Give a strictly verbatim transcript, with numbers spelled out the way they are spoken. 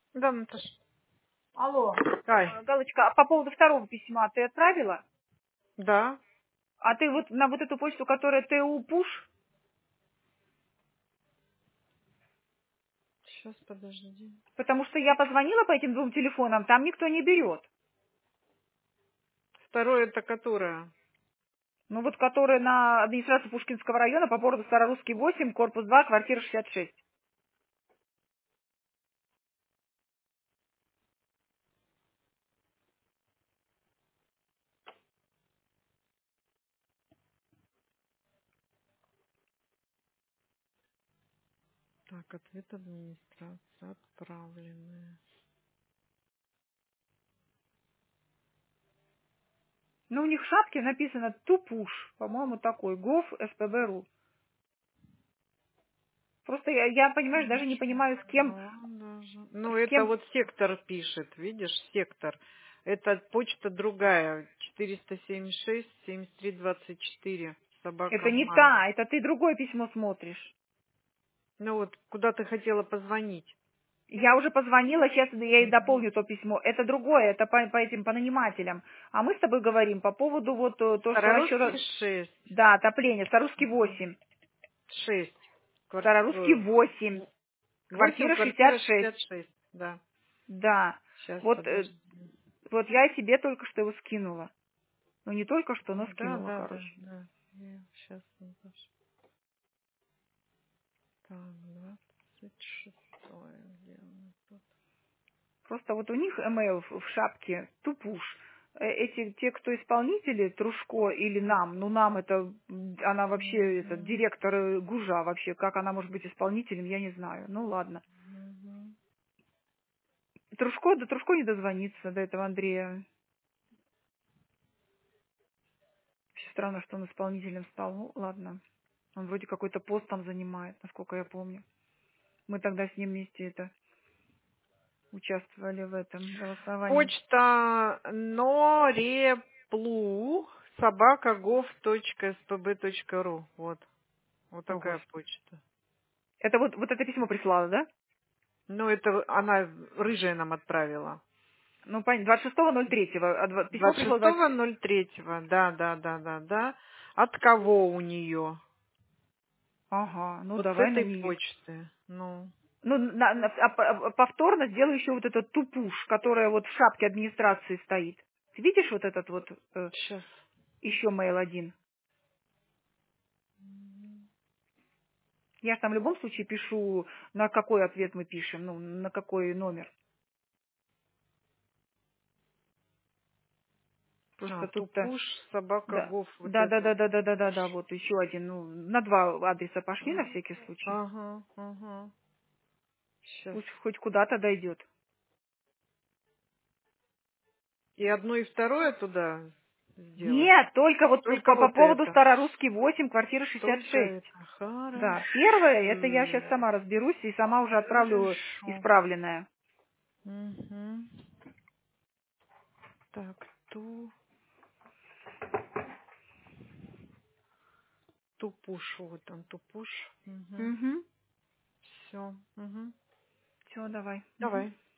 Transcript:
Да, Наташа. Алло, Ай, э, Галочка, а по поводу второго письма ты отправила? да. А ты вот на вот эту почту, которая ТУ Пуш, Сейчас, подожди. потому что я позвонила по этим двум телефонам, там никто не берет. Второе это которое? Ну вот которая на администрацию Пушкинского района по городу Старорусский восемь, корпус два, квартира шестьдесят шесть. Так, ответ администрации отправленные. Ну у них в шапке написано Тупуш, по-моему, такой, гов СПБ.ру. Просто я, я, понимаешь, даже не понимаю, с кем, Ничего даже. Ну, с это кем. вот сектор пишет, видишь, сектор. Это почта другая. четыреста семьдесят шесть семьдесят три двадцать четыре. Собака Это не Май. та, это ты другое письмо смотришь. Ну вот, куда ты хотела позвонить? Я уже позвонила, сейчас я и Мгм. дополню то письмо. Это другое, это по, по этим, по нанимателям. А мы с тобой говорим по поводу вот э, то, что Старорусский расчет... шесть. Да, отопление, Старорусский восемь. Шесть. Кварти... Старорусский ой, восемь. восемь, Квартира шестьдесят квартира шесть. шестьдесят шесть. Да. Да. Сейчас, Вот, э, подожди. вот я тебе только что его скинула. Ну не только что, но Да, скинула, да, да, короче. да. Сейчас, Наташа. Так, двадцать шестое. Где у нас тут? Просто вот у них email в, в шапке тупуш. Э, Эти, те, кто исполнители, Трушко или нам, ну нам это, м, она вообще, это, Мгм, директор э, Гужа вообще, как она может быть исполнителем, я не знаю. Ну ладно. мгм. Трушко, до Трушко не дозвониться, до этого Андрея. Вообще странно, что он исполнителем стал. Ну ладно. Он вроде какой-то пост там занимает, насколько я помню. Мы тогда с ним вместе это участвовали в этом голосовании. Почта нореплу собака гов точка спб точка ру. Вот. Вот О, такая Господи. почта. Это вот, вот это письмо прислала, да? Ну, это она рыжая нам отправила. Ну, понятно, двадцать шестого ноль третьего. А два- письмо двадцать пришло шестого двадцать... ноль третьего. Да, да, да, да, да. От кого у нее? Ага, ну Вот с давай на этой нее. почты. Ну, Ну, на- на- а п- а повторно сделаю еще вот этот тупуш, которая вот в шапке администрации стоит. Ты видишь вот этот вот э, сейчас. еще mail один? Я же там в любом случае пишу, на какой ответ мы пишем, ну, на какой номер. А, Просто тут-то... тупуш, собака Да, гов, вот да, да, это да, вот. да, да, да, да, да, вот еще один. Ну, на два адреса пошли на А, всякий случай. ага, ага. Сейчас. Пусть хоть куда-то дойдет. И одно и второе туда сделать? Нет, только вот Только по, по вот поводу это. Старорусский восемь, квартира шестьдесят Только шесть. это. Да, первое, это я Хорошо. сейчас сама разберусь и сама уже отправлю Хорошо. исправленное. Угу. Так, ту, тупуш, вот он, тупуш. Угу. Угу. Все. Угу. Все, давай. Мгм. Давай.